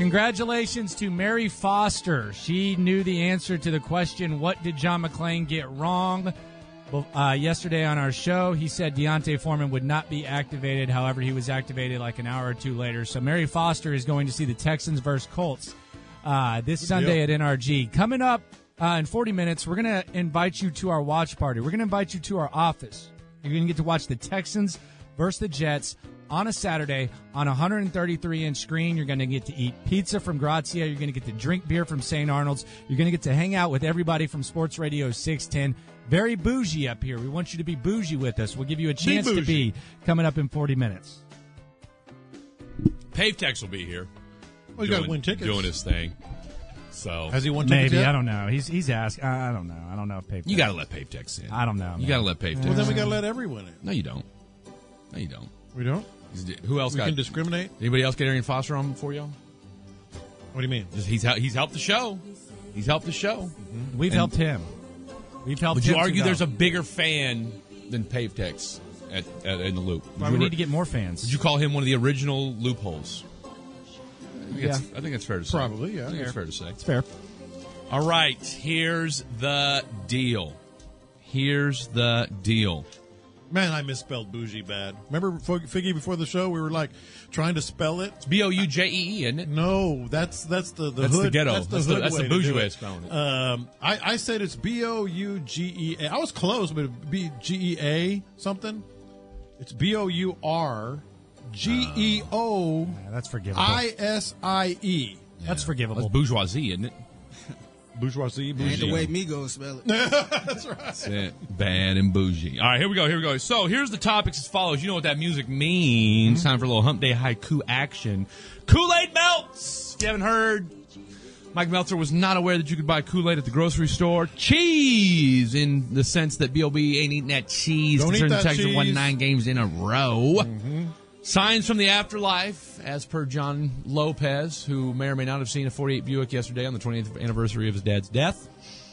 Congratulations to Mary Foster. She knew the answer to the question, what did John McClain get wrong? Yesterday on our show, he said Deontay Foreman would not be activated. However, he was activated like an hour or two later. So Mary Foster is going to see the Texans versus Colts this Sunday at NRG. Coming up in 40 minutes, we're going to invite you to our watch party. We're going to invite you to our office. You're going to get to watch the Texans versus the Jets on a Saturday on a 133-inch screen. You're going to get to eat pizza from Grazia. You're going to get to drink beer from St. Arnold's. You're going to get to hang out with everybody from Sports Radio 610. Very bougie up here. We want you to be bougie with us. We'll give you a chance to be coming up in 40 minutes. Pavetex will be here. Well, you got to win tickets. Doing his thing. So has he won tickets Maybe. yet? I don't know. He's asked. I don't know. I don't know if Pavetex. You got to let Pavetex in. I don't know. You got to let Pavetex in. Well, then we got to let everyone in. No, you don't. No, you don't. We don't? Who else we can discriminate? Anybody else get Arian Foster on for you? What do you mean? He's helped the show. He's helped the show. Mm-hmm. We've helped him. Would you argue there's a bigger fan than Pavetex in the Loop? Well, we need to get more fans. Would you call him one of the original loopholes? I think that's fair to say. Probably, yeah. I think it's fair to say. It's fair. All right, here's the deal. Man, I misspelled bougie bad. Remember, Figgy, before the show, we were like trying to spell it. It's Boujee, isn't it? No, that's the hood. That's the ghetto. That's the bougie way of spelling it. I said it's Bougea. I was close, but it'd be Gea something. It's Bourgeo. That's forgivable. Isie. That's forgivable. That's bourgeoisie, isn't it? Bourgeoisie. Ain't the way Migos spell it. That's right. That's it. Bad and bougie. All right, here we go. So here's the topics as follows. You know what that music means. Mm-hmm. Time for a little hump day haiku action. Kool-Aid melts. If you haven't heard, Mike Meltzer was not aware that you could buy Kool-Aid at the grocery store. Cheese, in the sense that B.O.B. ain't eating that cheese. Don't eat that Texas cheese. won 9 games in a row. Mm-hmm. Signs from the afterlife, as per John Lopez, who may or may not have seen a 48 Buick yesterday on the 20th anniversary of his dad's death.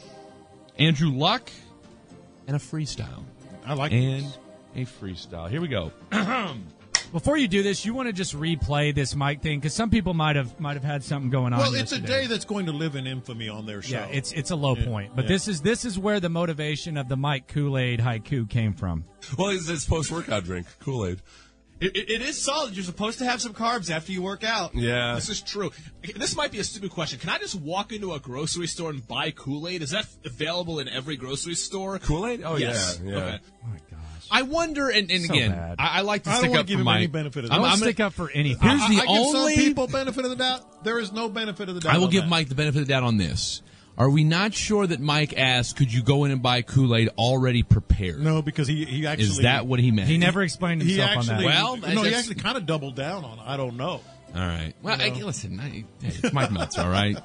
Andrew Luck, and a freestyle. I like and this. A freestyle. Here we go. Before you do this, you want to just replay this Mike thing because some people might have had something going on. Well, it's yesterday. a day that's going to live in infamy on their show. Yeah, it's a low point, but this is where the motivation of the Mike Kool-Aid haiku came from. Well, it's post-workout drink, Kool-Aid. It is solid. You're supposed to have some carbs after you work out. Yeah. This is true. This might be a stupid question. Can I just walk into a grocery store and buy Kool-Aid? Is that available in every grocery store? Kool-Aid? Oh, yes. yeah. Okay. Oh my gosh. I wonder, and So again, bad. I like to I stick don't want up to give for him Mike. any benefit of the doubt. Don't stick up for anything. Here's the I give only some people benefit of the doubt. There is no benefit of the doubt. I will on give that. Mike the benefit of the doubt on this. Are we not sure that Mike asked, could you go in and buy Kool-Aid already prepared? No, because he actually... Is that what he meant? He never explained He himself actually... on that. Well, no, he that's- actually kind of doubled down on it. I don't know. All right. Well, listen, it's Mike Meltzer, all right?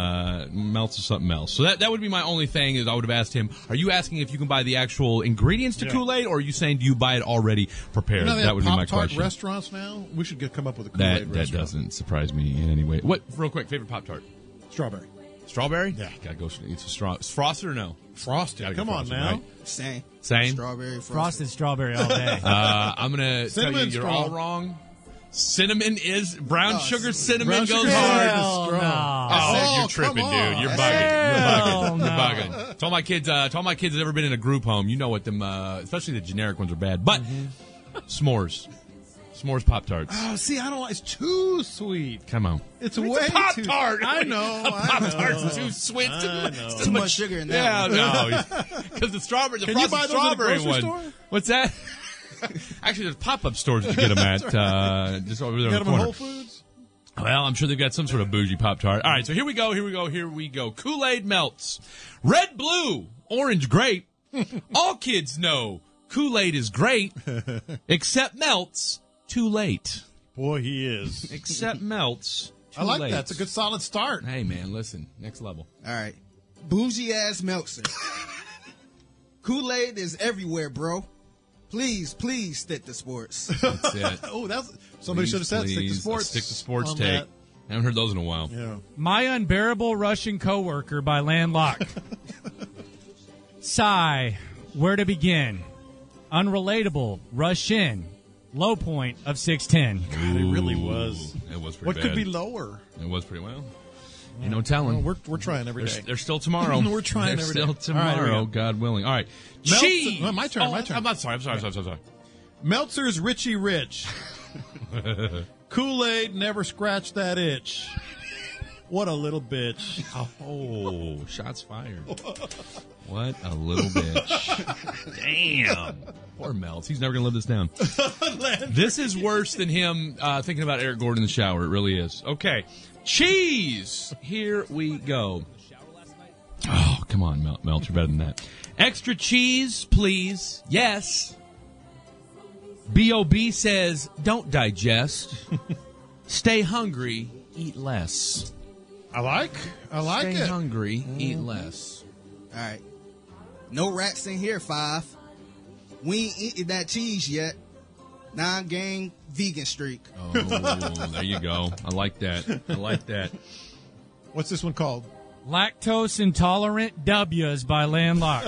Meltzer something else. So that would be my only thing is I would have asked him, are you asking if you can buy the actual ingredients to Kool-Aid, or are you saying do you buy it already prepared? You know, they that have would be my Pop-Tart question. restaurants now. We should come up with a Kool-Aid That restaurant. doesn't surprise me in any way. What, real quick, favorite Pop-Tart? Strawberry. Strawberry? Yeah. Gotta go. It's a straw. Frosted or no? Frosted. Gotta go Come on frosted, now. right? Same. Same? Strawberry Frosted strawberry all day. I'm going to tell you Cinnamon you're straw. all wrong. Cinnamon is brown sugar. Cinnamon brown goes sugar hard. Hell no. Oh, you're tripping, come dude. on. You're Hell bugging. no. You're bugging. To all my kids that's ever been in a group home, you know what them, especially the generic ones are bad. But s'mores Pop-Tarts. Oh, see, I don't like... It's too sweet. Come on. It's a way Pop-Tart. too... I know. Pop-Tart's too sweet. I know. Too much sugar in that one. Yeah, no. Because the frosted Can you buy those at a strawberry grocery one. store? What's that? Actually, there's pop-up stores that you get them at. Just over there Got in the them at corner. Whole Foods? Well, I'm sure they've got some sort of bougie Pop-Tart. All right, so here we go. Kool-Aid melts. Red, blue, orange, grape. All kids know Kool-Aid is great, except melts too late. Boy, he is. Except melts too I like late. that. It's a good solid start. Hey, man, listen. Next level. All right. Bougie ass Meltzer. Kool-Aid is everywhere, bro. Please stick to sports. That's it. Oh, somebody should have said stick to Please, sports. Stick to sports on take. that. I haven't heard those in a while. Yeah. My Unbearable Russian Coworker by Landlock. Sigh, where to begin? Unrelatable, rush in. Low point of 610. God, it really was. It was pretty What bad. could be lower? It was pretty well. Ain't no telling. Well, we're trying every day. There's still tomorrow. We're trying There's every still day. tomorrow, All right, here we go. God willing. All right. Meltzer- Cheese. Oh, my turn, Oh, my turn. I'm sorry. Meltzer's Richie Rich. Kool-Aid never scratched that itch. What a little bitch. Oh, shots fired. What a little bitch. Damn. Poor Melts. He's never going to live this down. This is worse than him thinking about Eric Gordon in the shower. It really is. Okay. Cheese. Here we go. Oh, come on, Melt. You're better than that. Extra cheese, please. Yes. B.O.B. says, don't digest. Stay hungry. Eat less. I like Stay it. hungry. Eat less. All right. No rats in here, 5. We ain't eaten that cheese yet. 9-game vegan streak. Oh, there you go. I like that. What's this one called? Lactose intolerant W's by Landlock.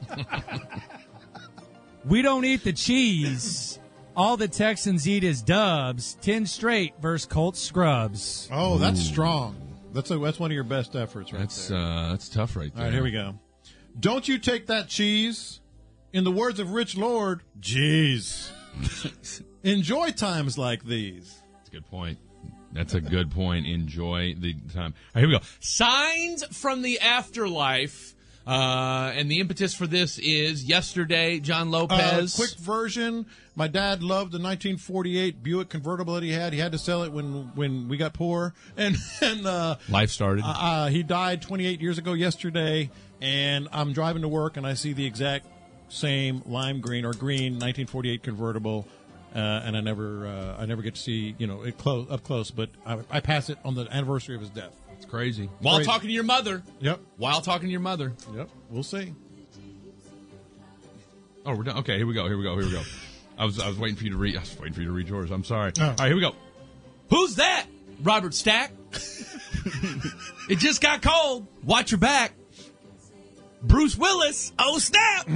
We don't eat the cheese. All the Texans eat is dubs. 10 straight versus Colts scrubs. Oh, that's strong. That's one of your best efforts right That's there. that's tough right there. All right, here we go. Don't you take that cheese. In the words of Rich Lord, jeez. Enjoy times like these. That's a good point. That's a good point. Enjoy the time. All right, here we go. Signs from the afterlife. And the impetus for this is yesterday, John Lopez. Quick version. My dad loved the 1948 Buick convertible that he had. He had to sell it when we got poor. And Life started. he died 28 years ago yesterday. And I'm driving to work and I see the exact same lime green or green 1948 convertible. And I never get to see it up close. But I pass it on the anniversary of his death. It's crazy. While talking to your mother. Yep. While talking to your mother. Yep. We'll see. Oh, we're done. Okay, here we go. I was waiting for you to read. I was waiting for you to read yours. I'm sorry. Oh. All right, here we go. Who's that? Robert Stack. It just got cold. Watch your back. Bruce Willis. Oh, snap.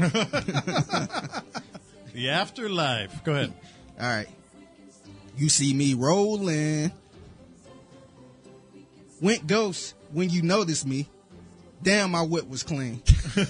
The afterlife. Go ahead. All right. You see me rolling. Went ghost when you noticed me. Damn, my whip was clean.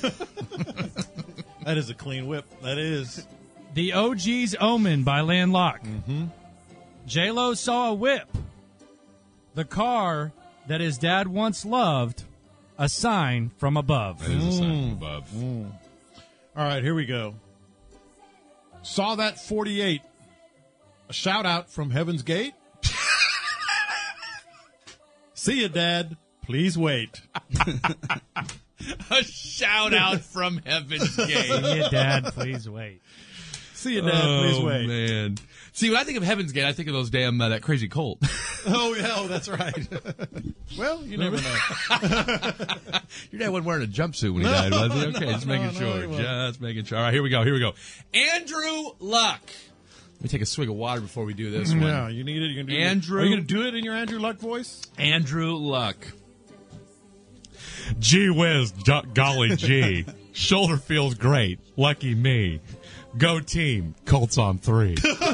That is a clean whip. That is. The OG's Omen by Landlock. J-Lo saw a whip. The car that his dad once loved. A sign from above. That is a sign from above. All right, here we go. Saw that 48. A shout out from Heaven's Gate. See ya, Dad. Please wait. A shout out from Heaven's Gate. Yeah, Dad, please wait. See ya, Dad. Please wait. Man. See, when I think of Heaven's Gate, I think of those damn that crazy cult. Oh, yeah, that's right. Well, you never know. Your dad wasn't wearing a jumpsuit when he died, was he? Okay, just making sure. he wasn't. Just making sure. All right, here we go. Andrew Luck. Let me take a swig of water before we do this one. Yeah, you need it. You can do Andrew- Are you going to do it in your Andrew Luck voice? Andrew Luck. Gee whiz, golly gee. Shoulder feels great. Lucky me. Go team. Colts on 3.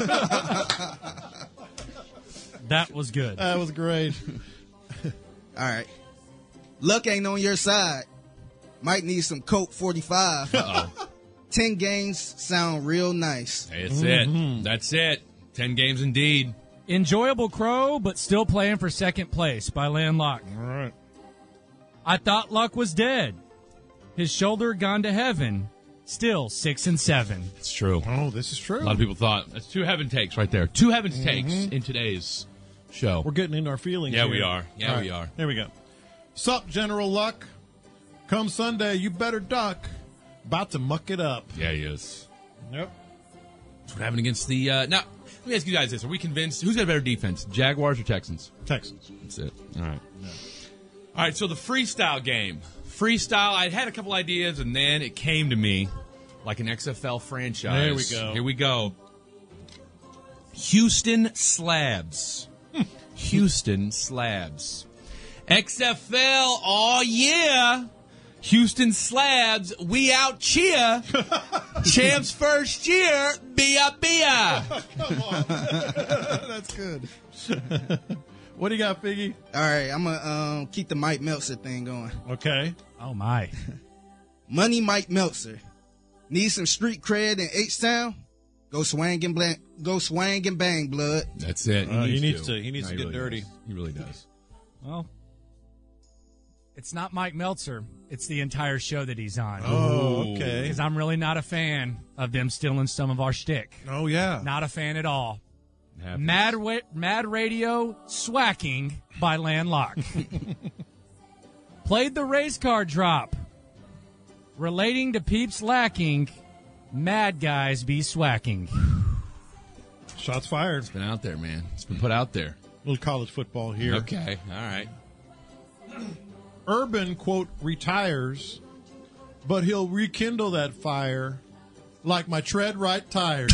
That was good. That was great. All right. Luck ain't on your side. Might need some Coke 45. Uh-oh. 10 games sound real nice. That's it. That's it. 10 games indeed. Enjoyable Crow, but still playing for second place by Landlock. All right. I thought Luck was dead. His shoulder gone to heaven. Still 6 and 7. It's true. Oh, this is true. A lot of people thought that's 2 heaven takes right there. 2 heavens takes in today's show. We're getting into our feelings Yeah, here. we are. Yeah, All we are. Here we go. Sup, General Luck. Come Sunday, you better duck. About to muck it up. Yeah, he is. Yep. That's what happened against the. Now, let me ask you guys this: are we convinced who's got a better defense, Jaguars or Texans? Texans. That's it. All right. All right. So the freestyle game. Freestyle. I had a couple ideas, and then it came to me like an XFL franchise. There we go. Here we go. Houston Slabs. Houston Slabs. XFL. Oh yeah. Houston Slabs, we out cheer. Champs first year, Bia Bia. That's good. What do you got, Figgy? All right, I'm going to keep the Mike Meltzer thing going. Okay. Oh, my. Money Mike Meltzer. Need some street cred in H-Town? Go swang and bang, blood. That's it. He needs to No, get really dirty. does. He really does. Well, it's not Mike Meltzer. It's the entire show that he's on. Oh, okay. Because I'm really not a fan of them stealing some of our shtick. Oh, yeah. Not a fan at all. Happens. Mad Radio Swacking by Landlock. Played the race car drop. Relating to peeps lacking, mad guys be swacking. Shots fired. It's been out there, man. It's been put out there. Little college football here. Okay. All right. Urban, quote, retires, but he'll rekindle that fire like my tread right tires.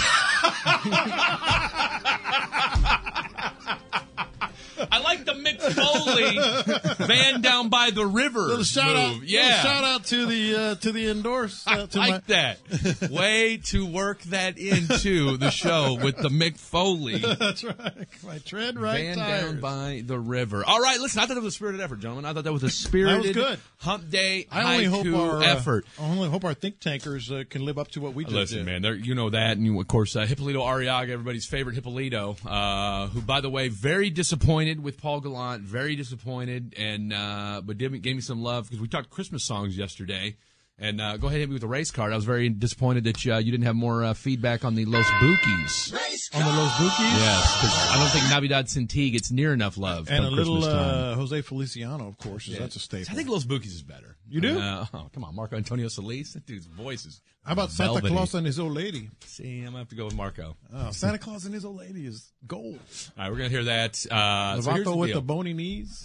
I like the Mick Foley van down by the river Little shout move. out, Yeah. little shout out to the endorse. I To like that. Way to work that into the show with the Mick Foley That's right. My tread right van tires. down by the river. All right, listen, I thought it was a spirited effort, gentlemen. I thought that was a spirited good. hump day I only hope haiku our effort. I only hope our think tankers can live up to what we just Listen, did. man, there, you know that, and of course, Hippolito Arriaga, everybody's favorite Hippolito, who, by the way, very disappointed with Paul Gallant, very disappointed, and but gave me some love because we talked Christmas songs yesterday. And go ahead and hit me with the race card. I was very disappointed that you didn't have more feedback on the Los Bukis. On the Los Bukis? Yes, because I don't think Navidad Sin Ti gets near enough love. And a come little Christmas time. Jose Feliciano, of course, that's a staple. I think Los Bukis is better. You do? Oh, come on, Marco Antonio Solis. That dude's voice is How about Santa velvety. Claus and his old lady? See, I'm going to have to go with Marco. Santa Claus and his old lady is gold. All right, we're going to hear that. So here's Lovato with deal. the bony knees.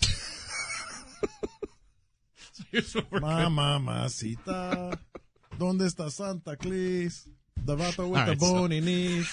Here's what we're gonna- Mamacita, ¿dónde está Santa Claus? Lovato with All the right, so- bony knees.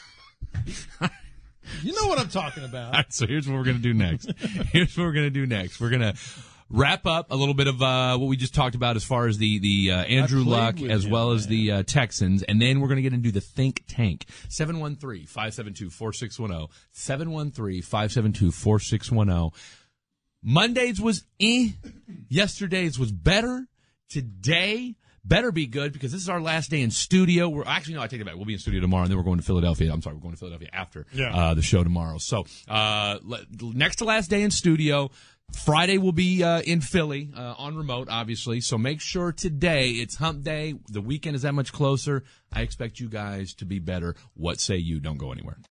You know what I'm talking about. All right, so here's what we're going to do next. We're going to wrap up a little bit of what we just talked about as far as the Andrew played Luck with as him, well as man. the Texans, and then we're going to get into the think tank. 713-572-4610. 713-572-4610. Mondays was yesterday's was better. Today better be good because this is our last day in studio. We're actually, no, I take it back. We'll be in studio tomorrow, and then we're going to Philadelphia. I'm sorry, we're going to Philadelphia after the show tomorrow. So next to last day in studio. Friday will be in Philly on remote, obviously. So make sure today it's hump day. The weekend is that much closer. I expect you guys to be better. What say you? Don't go anywhere.